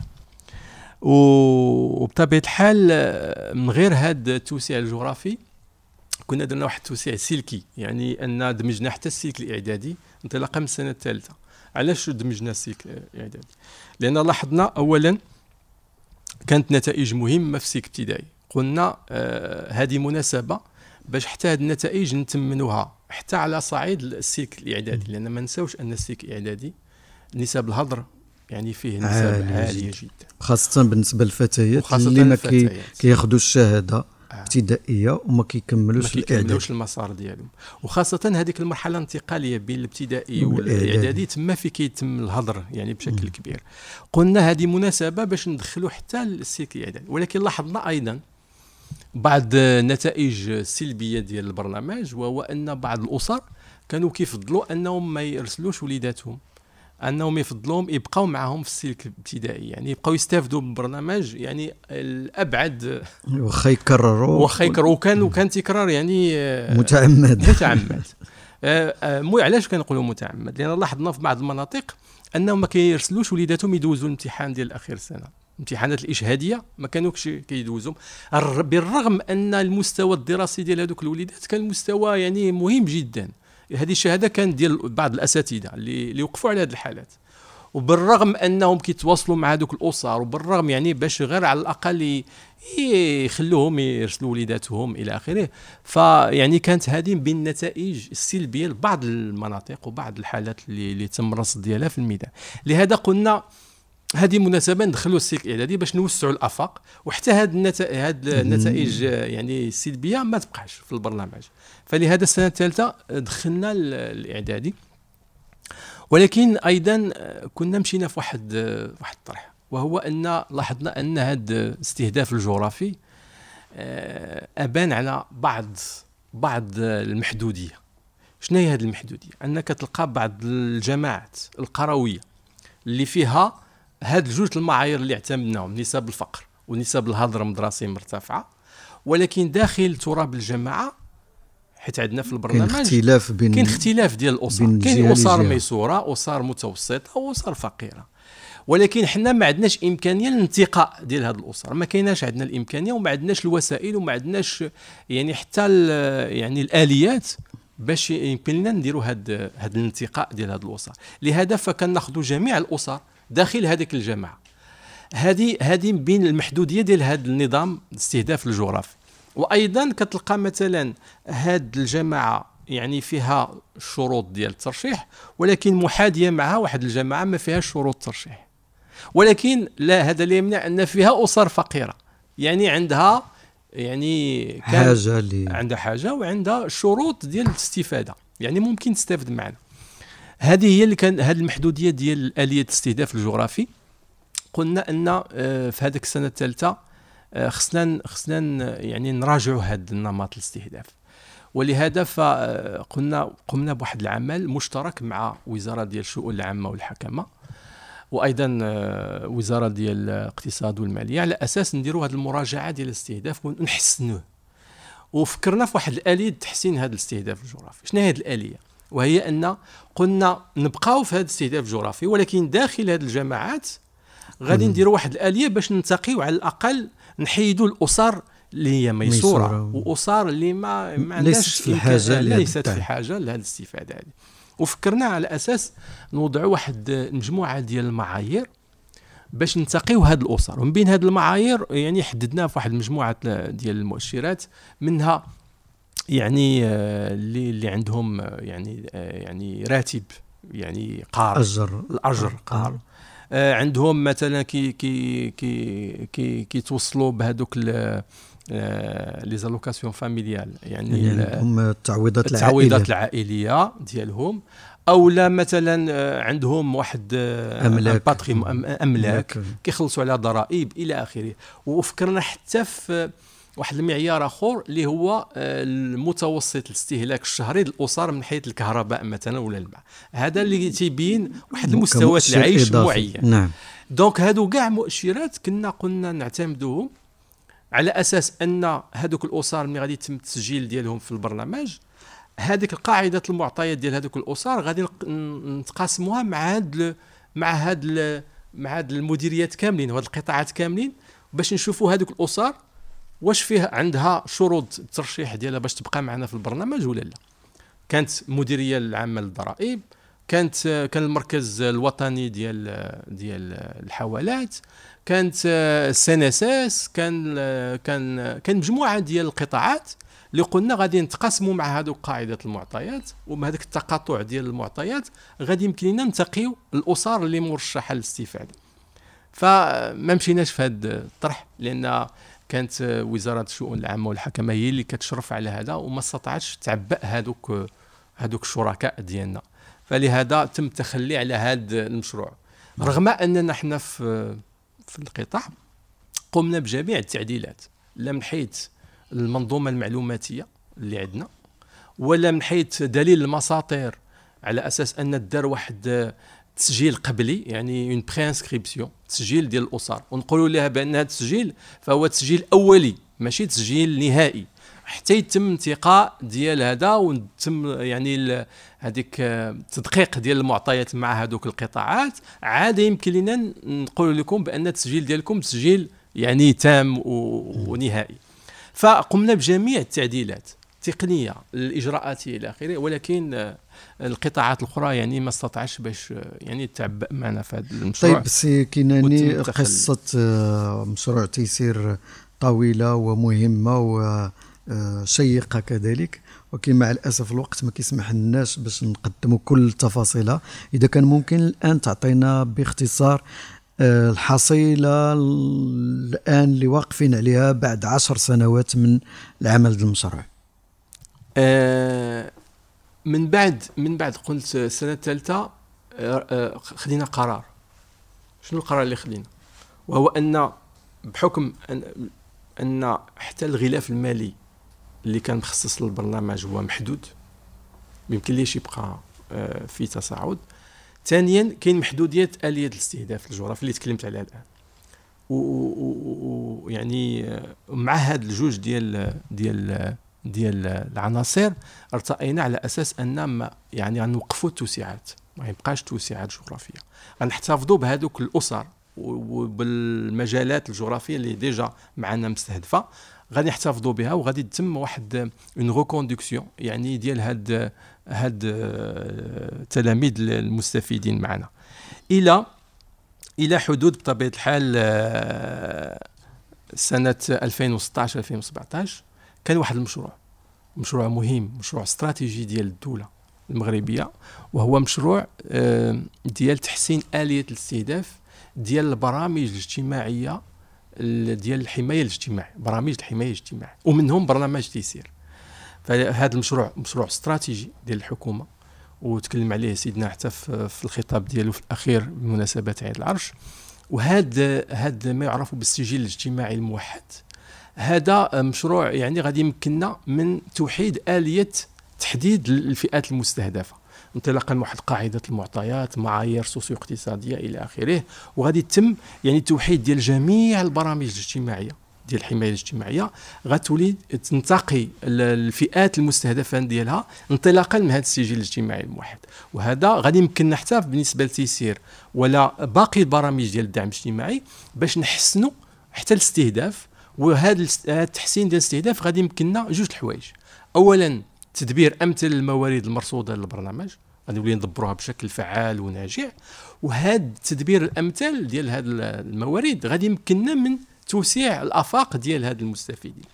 وبطبيعة الحال من غير هذا التوسيع الجغرافي كنا درنا واحد التوسيع سلكي، يعني أن دمجنا حتى السلك الإعدادي انطلاقا من السنة الثالثة. علاش دمجنا السلك الإعدادي؟ لأن لاحظنا أولا كانت نتائج مهمة في السلك الابتدائي. قلنا آه هذه مناسبة باش حتى هذه النتائج نتمنوها حتى على صعيد السلك الإعدادي، لأن ما نساوش أن السلك الإعدادي نسب الهضر يعني فيه نسب عالية, عالية جدا، خاصة بالنسبة للفتيات اللي ما كي كياخذوا الشهادة ابتدائيه وما كيكملوش الاعدادي المسار ديالهم. وخاصه هذيك المرحله الانتقاليه بين الابتدائي والاعدادي تما في كيتم الهضر يعني بشكل م. كبير. قلنا هذه مناسبه باش ندخلوا حتى السلك الاعدادي، ولكن لاحظنا ايضا بعض النتائج السلبيه ديال البرنامج، وهو ان بعض الاسر كانوا كيفضلوا انهم ما يرسلوش وليداتهم، انهم يفضلوهم يبقاو معهم في السلك الابتدائي، يعني يبقاو يستافدوا من البرنامج يعني الابعد واخا يكرروا واخا يكرروا وكان وكان تكرار يعني متعمد متعمد مو علاش كنقولوا متعمد؟ لان لاحظنا في بعض المناطق انهم ما كيرسلوش وليداتهم يدوزوا الامتحان ديال اخر السنه، الامتحانات الاشهاديه ما كانوش كيدوزوا، بالرغم ان المستوى الدراسي ديال هذوك الوليدات كان مستوى يعني مهم جدا. هذه الشهاده كانت ديال بعض الاساتذه اللي اللي وقفوا على هذه الحالات، وبالرغم انهم كيتواصلوا مع هذوك الاسر، وبالرغم يعني باش غير على الاقل يخلوهم يرسلوا وليداتهم الى اخره. فيعني كانت هذه بين النتائج السلبيه لبعض المناطق وبعض الحالات اللي, اللي تم الرصد ديالها في الميدان. لهذا قلنا هذه مناسبه ندخلوا السلك الاعدادي باش نوسعوا الافاق، وحتى هذه النتائج هذه النتائج يعني السلبيه ما تبقاش في البرنامج. فلهذا السنه الثالثه دخلنا الاعدادي، ولكن ايضا كنا مشينا في واحد واحد الطرح، وهو ان لاحظنا ان هذا الاستهداف الجغرافي ابان على بعض بعض المحدوديه. شنو هي هذه المحدوديه؟ انك تلقى بعض الجماعات القرويه اللي فيها هاد الجوج المعايير اللي اعتمدناهم، نسب الفقر ونسب الهضره المدرسي مرتفعه، ولكن داخل تراب الجماعه حيت عندنا في البرنامج كاين اختلاف بين كاين اختلاف ديال الاسر، كاين اسر ميسوره، اسر متوسطه، واسر فقيره، ولكن حنا ما عندناش امكانيه للانتقاء ديال هذه الاسر، ما كايناش عندنا الامكانيه وما عندناش الوسائل وما عندناش يعني حتى يعني الاليات باش يمكن لنا نديروا هذا هذا الانتقاء ديال هذه الاسر. لهذا فكناخذوا جميع الاسر داخل هذيك الجماعه. هذه هذه بين المحدوديه ديال هذا النظام الاستهداف الجغرافي. وايضا كتلقى مثلا هذه الجماعه يعني فيها الشروط ديال الترشيح، ولكن محاديه معها واحد الجماعه ما فيهاش شروط الترشيح، ولكن لا هذا لا يمنع ان فيها اسر فقيره، يعني عندها يعني كان حاجه اللي عندها حاجه وعندها شروط ديال الاستفاده، يعني ممكن تستافد معنا. هذه هي اللي كان هذه المحدوديه ديال آلية الاستهداف الجغرافي. قلنا ان في هذيك السنه الثالثه خصنا خصنا يعني نراجعوا هذا النمط الاستهداف، ولهذا فقلنا قمنا بواحد العمل مشترك مع وزاره ديال الشؤون العامه والحكمه، وايضا وزاره ديال الاقتصاد والماليه، على اساس نديروا هذه المراجعه ديال الاستهداف ونحسنوه. وفكرنا في واحد الاليه تحسين هذا الاستهداف الجغرافي. شنو هي هذه الاليه؟ وهي ان قلنا نبقاو في هذا الاستهداف الجغرافي، ولكن داخل هذه الجماعات غادي نديروا واحد الاليه باش ننتقيو على الاقل نحيدوا الاسر اللي هي ميسوره واسر اللي ما ما عندهاش في الحاجه ليست في حاجه لهذه الاستفاده هذه. وفكرنا على اساس نوضعوا واحد مجموعه ديال المعايير باش ننتقيو هذه الاسر. ومن بين هذه المعايير يعني حددنا في واحد المجموعه ديال المؤشرات، منها يعني اللي اللي عندهم يعني يعني راتب يعني قار اجر الاجر قار، عندهم مثلا كي كي كي كي كيتوصلوا بهذوك لي زالوكاسيون فاميليال، يعني هم التعويضات التعويضات العائليه ديالهم، او لا مثلا عندهم واحد املاك باتريمون املاك كيخلصوا على ضرائب الى اخره. وفكرنا حتى في واحد المعيار اخر اللي هو المتوسط الاستهلاك الشهري للاسر من حيث الكهرباء مثلا ولا الماء. هذا اللي تيبين واحد المستويات العيش معين. نعم. دونك هادو كاع مؤشرات كنا قلنا نعتمدوهم على اساس ان هذوك الاسر ملي غادي يتم التسجيل ديالهم في البرنامج، هذيك القاعده المعطيات ديال هذوك الاسر غادي نتقاسموها مع هاد مع هاد مع هاد المديريات كاملين وهاد القطاعات كاملين، باش نشوفوا هذوك الاسر واش فيه عندها شروط الترشيح ديالها باش تبقى معنا في البرنامج ولا لا. كانت المديريه العامه للضرائب، كانت كان المركز الوطني ديال ديال الحوالات، كانت السي ان اس اس، كان كان كان مجموعه ديال القطاعات اللي قلنا غادي نتقاسموا مع هذوك قاعده المعطيات، ومع هذاك التقاطع ديال المعطيات غادي يمكن لنا ننتقيو الاسر اللي مرشحه للاستفاده. فما مشيناش في هذا الطرح لان كانت وزاره الشؤون العامه والحكمه هي اللي كتشرف على هذا، وما استطاعتش تعبأ هذوك هذوك الشركاء ديالنا، فلهذا تم التخلي على هذا المشروع. رغم اننا احنا في في القطاع قمنا بجميع التعديلات، لا من حيث المنظومه المعلوماتيه اللي عندنا، ولا من حيث دليل المساطير، على اساس ان دار واحد تسجيل قبلي، يعني اون برينسكريبسيون، تسجيل ديال الاسر، ونقولوا لها بان هذا التسجيل فهو تسجيل اولي ماشي تسجيل نهائي، حتى يتم انتقاء ديال هذا وتم يعني هذيك التدقيق ديال المعطيات مع هذوك القطاعات، عاد يمكن لنا نقول لكم بان التسجيل ديالكم تسجيل يعني تام ونهائي. فقمنا بجميع التعديلات التقنيه الاجراءاتيه الى اخره، ولكن القطاعات الاخرى يعني ما استطاعش باش يعني تتعبأ معنا في هذا المشروع. طيب سي كناني، قصه مشروع تيسير طويله ومهمه وشيقه كذلك، ولكن مع الاسف الوقت ما كيسمح لناش باش نقدموا كل تفاصيلها. اذا كان ممكن الان تعطينا باختصار الحصيله الان اللي واقفين عليها بعد عشر سنوات من العمل ديال المشروع. آه من بعد من بعد قلت السنه الثالثه آه خدينا قرار. شنو القرار اللي خدينا؟ وهو ان بحكم ان ان حتى الغلاف المالي اللي كان مخصص للبرنامج هو محدود، يمكن ليش يبقى آه في تصاعد. ثانيا كاين محدوديه اليه الاستهداف الجغرافي اللي تكلمت عليها الان، ويعني مع هاد الجوج ديال ديال ديال العناصر ارتئينا على اساس ان ما يعني غنوقفوا التوسعات، ما يبقاش توسعات جغرافيه، غنحتفظوا بهذوك الاسر وبالمجالات الجغرافيه اللي ديجا معنا مستهدفه، غادي نحتفظوا بها، وغادي يتم واحد اون ريكوندكسيون يعني ديال هاد هاد التلاميذ المستفيدين معنا الى الى حدود بطبيعه الحال سنه ألفين وستطاش ألفين وسبعطاش. كان واحد المشروع مشروع مهم، مشروع استراتيجي ديال الدوله المغربيه، وهو مشروع ديال تحسين آلية الاستهداف ديال البرامج الاجتماعيه ديال الحمايه الاجتماعيه، برامج الحمايه الاجتماعيه، ومنهم برنامج تيسير. فهذا المشروع مشروع استراتيجي ديال الحكومه، وتكلم عليه سيدنا حتى في الخطاب ديالو في الاخير بمناسبه عيد العرش. وهذا هذا ما يعرف بالسجل الاجتماعي الموحد، هذا مشروع يعني غادي يمكننا من توحيد آلية تحديد الفئات المستهدفة انطلاقا من واحد قاعدة المعطيات، معايير سوسيو اقتصادية إلى آخره، وغادي يتم يعني توحيد ديال جميع البرامج الاجتماعية ديال الحماية الاجتماعية، غتولي تنتقي الفئات المستهدفة ديالها انطلاقا من هذا السجل الاجتماعي الموحد. وهذا غادي يمكننا حتى بالنسبة لتيسير ولا باقي البرامج ديال الدعم الاجتماعي باش نحسنوا حتى الاستهداف. وهذا التحسين ديال الاستهداف غادي يمكننا جوج الحوايج. اولا تدبير امثل الموارد المرصوده للبرنامج، غادي نولي ندبروها بشكل فعال وناجع. وهذا التدبير الامثل ديال هذه الموارد غادي يمكننا من توسيع الافاق ديال هاد المستفيدين.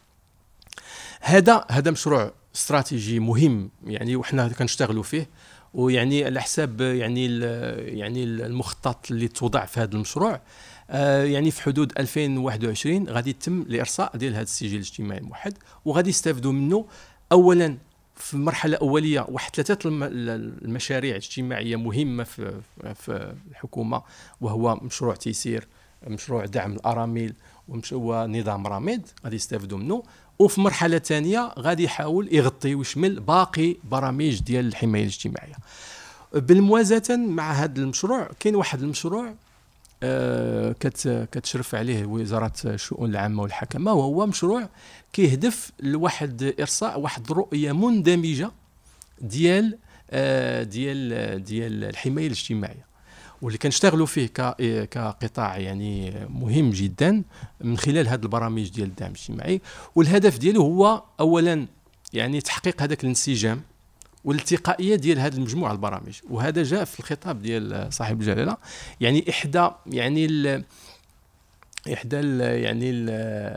هذا هذا مشروع استراتيجي مهم يعني، وحنا كنشتغلوا فيه، ويعني على حساب يعني يعني المخطط اللي توضع في هذا المشروع آه يعني في حدود ألفين وواحد وعشرين غادي يتم الارساء ديال هذا السجل الاجتماعي الموحد، وغادي يستافدوا منه اولا في المرحله الاوليه واحد ثلاثه المشاريع اجتماعيه مهمه في في الحكومه، وهو مشروع تيسير، مشروع دعم الارامل، ومشروع نظام رامد غادي يستافدوا منه. وفي مرحله ثانيه غادي يحاول يغطي ويشمل باقي برامج ديال الحمايه الاجتماعيه. بالموازاه مع هذا المشروع كاين واحد المشروع آه كتشرف عليه وزاره الشؤون العامه والحكمه، وهو مشروع كيهدف لواحد ارساء واحد رؤيه مندمجه ديال آه ديال ديال الحمايه الاجتماعيه، واللي كنشتغلوا فيه كقطاع يعني مهم جدا من خلال هذه البرامج ديال الدعم الاجتماعي. والهدف ديالو هو اولا يعني تحقيق هذاك الانسجام والالتقائيه ديال هذه المجموعه البرامج. وهذا جاء في الخطاب ديال صاحب الجلاله، يعني احدى يعني ال احدى ال يعني ال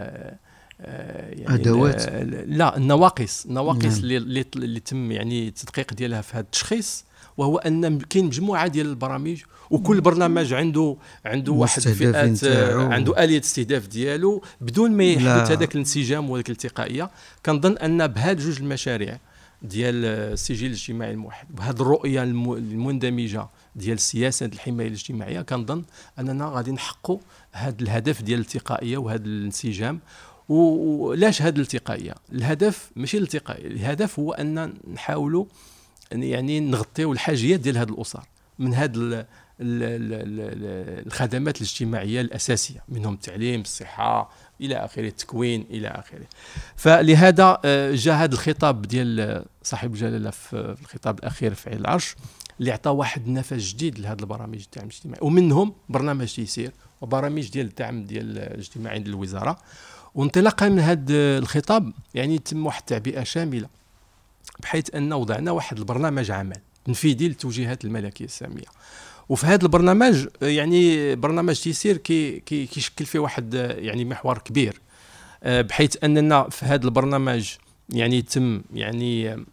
يعني ادوات لا النواقص النواقص اللي اللي, اللي تم يعني التدقيق ديالها في هذا التشخيص، وهو ان كاين مجموعه ديال البرامج وكل برنامج عنده عنده واحد الفئات عنده آلية استهداف ديالو بدون ما يحدث هذاك الانسجام وذاك الالتقائيه. كنظن ان بهاد جوج المشاريع ديال السجل الاجتماعي الموحد بهذه الرؤيه المندمجه ديال السياسه الحمايه الاجتماعيه، كنظن اننا غادي نحققوا هذا الهدف ديال الالتقائيه وهذا الانسجام. ولاش هذه الالتقائيه؟ الهدف ماشي الالتقائيه، الهدف هو ان نحاولوا يعني نغطيو الحاجيات ديال هذه الاسر من هذه الخدمات الاجتماعيه الاساسيه، منهم التعليم، الصحه الى اخره، التكوين الى اخره. فلهذا جاء هذا الخطاب ديال صاحب الجلاله في الخطاب الاخير في عيد العرش اللي عطى واحد النفس جديد لهذه البرامج الدعم الاجتماعي، ومنهم برنامج تيسير وبرامج ديال الدعم ديال الاجتماعي ديال الوزاره. وانطلاقا من هذا الخطاب يعني تم واحد التعبئه شامله، بحيث ان وضعنا واحد البرنامج عمل تنفيذي للتوجيهات الملكيه الساميه. وفي هذا البرنامج يعني برنامج تيسير كي كي كيشكل فيه واحد يعني محور كبير، بحيث اننا في هذا البرنامج يعني تم يعني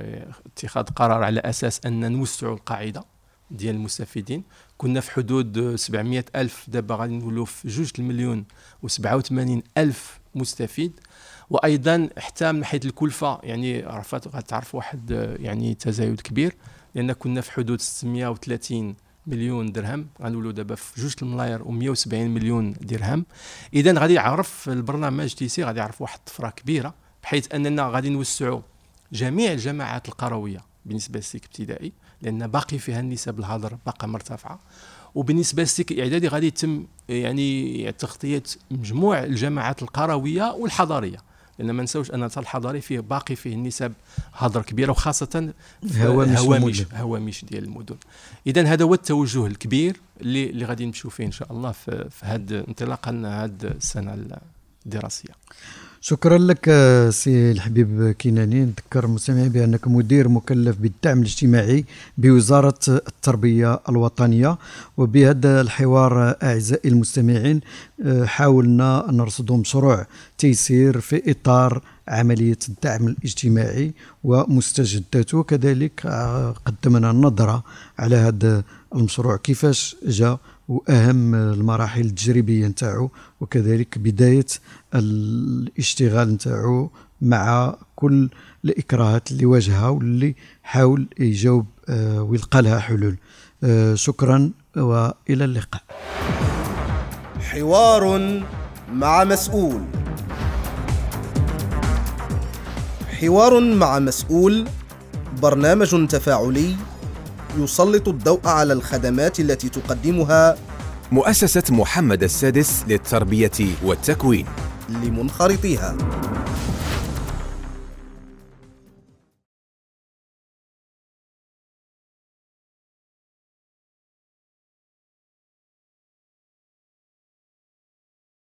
اتخاذ قرار على اساس ان نوسعوا القاعده ديال المستفيدين. كنا في حدود سبعمائة ألف، دابا غادي نولوا في جوج المليون وسبعة وثمانين ألف مستفيد. وايضا حتى من حيث الكلفه يعني عرفت غتعرف واحد يعني تزايد كبير، لان كنا في حدود ستمائة وثلاثين مليون درهم، غنولوا دابا في جوج الملاير ومائة وسبعين مليون درهم. اذا غادي يعرف البرنامج تيسير غادي يعرف واحد الطفره كبيره، بحيث اننا غادي نوسعوا جميع الجماعات القرويه بالنسبه للسلك الابتدائي، لان باقي فيها النسب الهدر باقا مرتفعه. وبالنسبه للسلك الاعدادي غادي يتم يعني تغطيه مجموع الجماعات القرويه والحضاريه، لان ما نساوش ان الحضاري فيه باقي فيه النسب هدر كبيره، وخاصه هوامش هوامش, هوامش ديال المدن. اذا هذا هو التوجه الكبير اللي اللي غادي نمشيو فيه ان شاء الله في, في هذا انطلاقا هذه السنه الدراسيه. شكرا لك سي الحبيب كناني. نذكر المستمعين بأنك مدير مكلف بالدعم الاجتماعي بوزارة التربية الوطنية. وبهذا الحوار أعزائي المستمعين حاولنا نرصد مشروع تيسير في إطار عملية الدعم الاجتماعي ومستجداته، كذلك قدمنا النظرة على هذا المشروع كيفاش جاء وأهم المراحل التجريبية نتاعو، وكذلك بداية الاشتغال نتاعو مع كل الإكراهات اللي واجهها واللي حاول يجاوب ويلقى لها حلول. شكرا وإلى اللقاء. حوار مع مسؤول. حوار مع مسؤول برنامج تفاعلي يسلط الضوء على الخدمات التي تقدمها مؤسسة محمد السادس للتربية والتكوين لمنخرطيها.